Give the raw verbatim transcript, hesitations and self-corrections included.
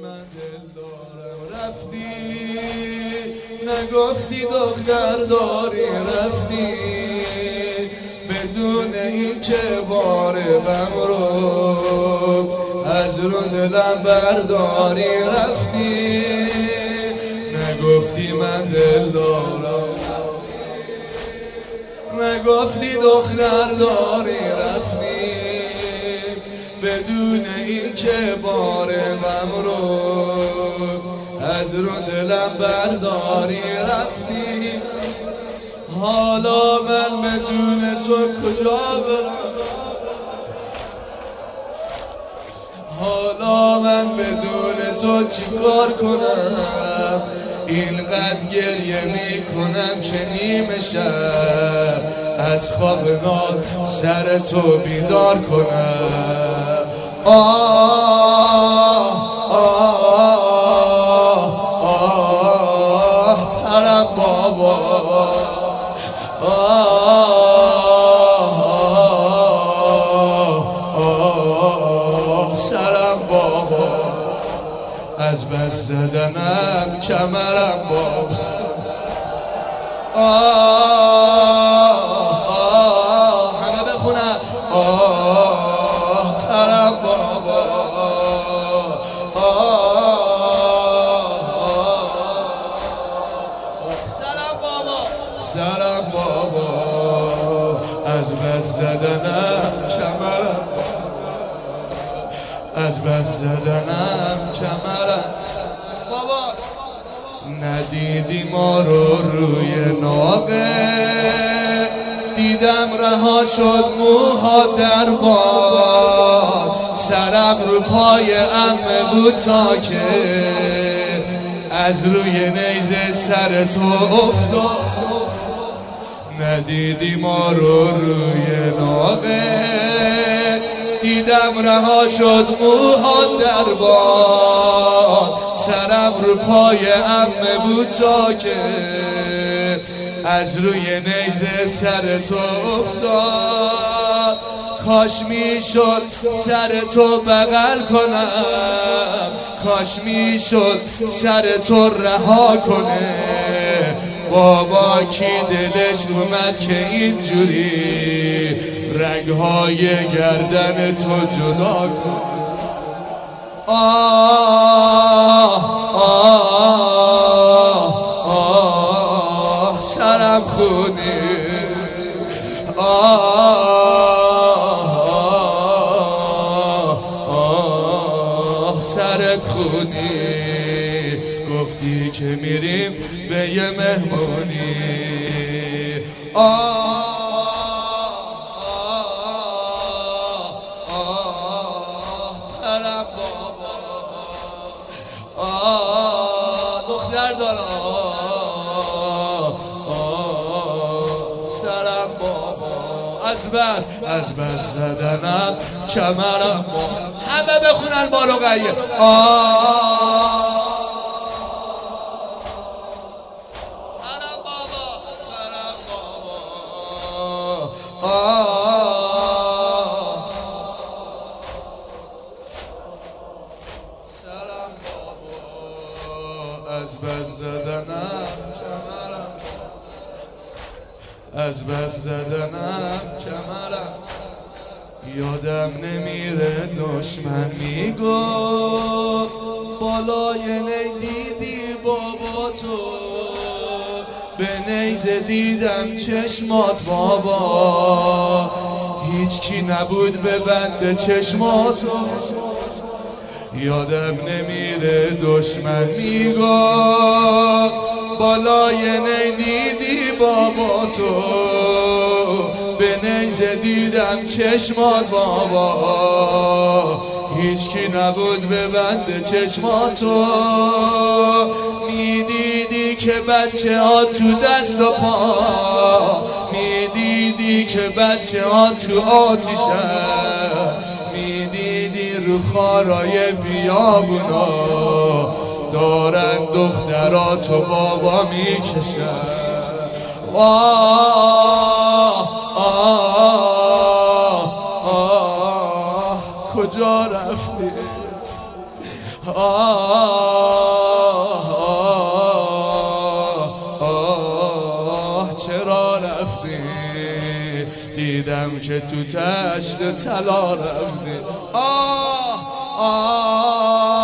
من دل دارم رفتی، نگفتی دختر داری رفتی، بدون این که بار غم رو از رو دلم برداری رفتی، نگفتی من دل دارم نگفتی دختر داری رفتی، بدون این که بار غم رو از رو دلم برداری رفتی. حالا من بدون تو کجا برم، حالا من بدون تو چی کار کنم، اینقدر گریه می کنم که نیمه شب از خواب ناز سر تو بیدار کنم. آه آه آه ترم بابا، آه آه سرم بابا، از بس زدنم کمرم بابا. آه آه همه بخونم. آه ترم بابا، آه سرم بابا، سرم بابا، از بس زدنم کمرم، از بس زدنم کمرم بابا. ندیدی ما رو روی ناقه، دیدم رها شد موها در باد، سرم رو پای عمه بود تا که از روی نیزه سر تو افتاد. ندیدی ما رو روی ناقه، دیدم رها شد موها در باد، سرم رو پای عمه بود تا که از روی نیزه سر تو افتاد. کاش میشد سر تو بغل کنم، کاش میشد سر تو رها کنه. بابا کی دلش اومد که اینجوری رگهای گردن تو جدا کن. آه آه آه سرم خونی، آه آه سرت خونی. گفتی که میریم به یه مهمونی. آه دختر دارم، سرم بابا، از بس از بس زدنم کمرم بابا. همه بخونن بالو قیه. آه سرم بابا، سرم بابا، آه سرم بابا، از بس زدنم کمرم، از بس زدنم کمرم. یادم نمیره دشمن میگفت بالای نی دیدی بابا تو، به نیزه دیدم چشمات بابا، هیچ کی نبود به بند چشماتو. یادم نمیره دشمن میگفت بالای نی دیدی بابا تو، به نیزه دیدم چشمات بابا، هیچ کی نبود به بند چشماتو. میدیدی که بچه ها تو دست و پا، میدیدی که بچه ها تو آتیشن، میدیدی رو خارای بیابونا دارن دختراتو بابا میکشن. آه آه آه کجا رفتی؟ آه چرا رفتی دیدم که تو تشت طلا رفتی آه آه